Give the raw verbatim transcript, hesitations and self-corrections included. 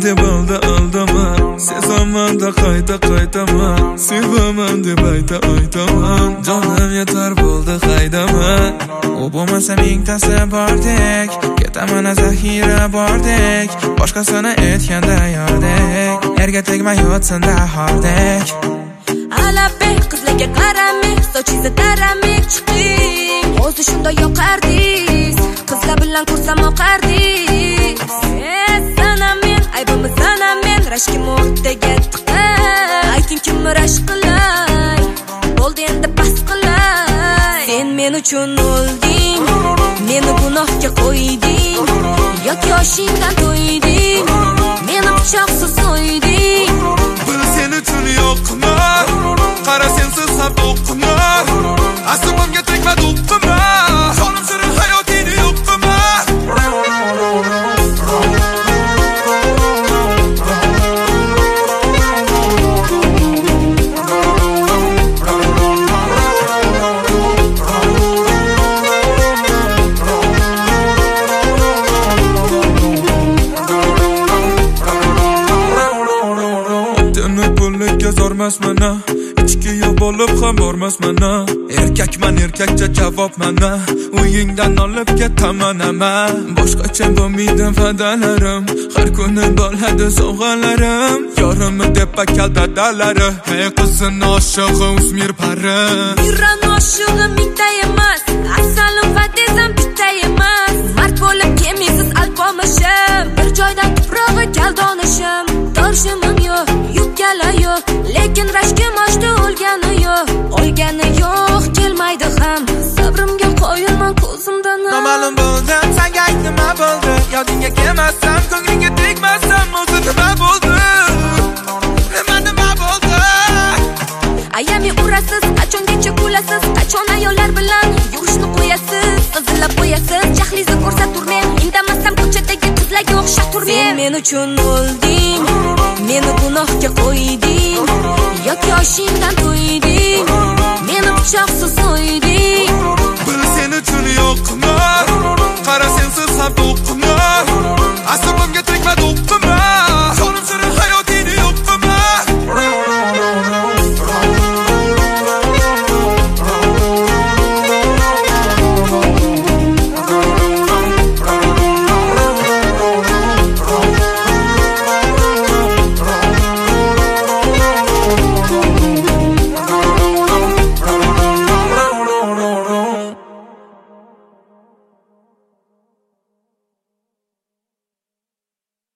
deb oldi aldama, sezaman da qayta qaytaman, sevaman deb ayta aytaman, jonim yetar bo'ldi haydama. U bo'lmasa mingtasi bordek, ketaman zaxira bordek, boshqasini aytganda yordek, erga tegmay yotsin-da hordek. Alabek qizlarga qaramay, sochingizni taramay chiqing, o'zi shunday yoqardingiz, qizlar bilan ko'rsam oqardingiz. Sana men, aybimiz sana men, rashkim o'rtaga tiqay, ayting kim rashk qilay, bo'ldi endi bas qilay. Sen men uchun o'lding, meni gunohga qo'yding, yoki yoshingdan to'yding, meni pichoqsiz so'yding. Bil sen uchun yo'qmi, qara sensiz ham o'qma, aslimga tegma do'qma, jonim shirin hayotini yo'qma. Zormasmana, ichkiga bo'lib ham bormasmana, erkakman erkakcha javob mana, uyingdan olib ketaman ama, boshqacha bo'lmaydi va'dalarim, har kuni bo'ladi sovg'alarim, yorimni deb akal dadalari, hey qizim oshig'i o'smir pari, yurran oshig'i mingta emas, asalim va dezam bitta emas, mard bo'lib kelmaysiz alpomishim, bir joydan tuprog'i galdonishim, torshimim yo'q, yubkala yo'q, lekin rashkim oshdi o'lgani yo'q, o'lgani yo'q, kelmaydi ham, sabrimga qoyilman ko'zimdan. Noma'lum bo'ldim, senga nima bo'ldi, yodingga kelmasam, ko'nglingga tegmasam, o'zi nima bo'ldi, nima nima bo'ldi. Ayami urasiz, qachongacha kulasiz, qachon ayollar bilan yurishni qo'yasiz, qizillab qo'yasiz, jahlingizni ko'rsaturmen, indamasam ko'chadagi qizlarga o'xshab turmen. Sen men uchun o'lding, meni gunohga qo'yding, yoki yoshingdan to'yding, meni pichoqsiz so'yding. Bil sen uchun yo'qmi,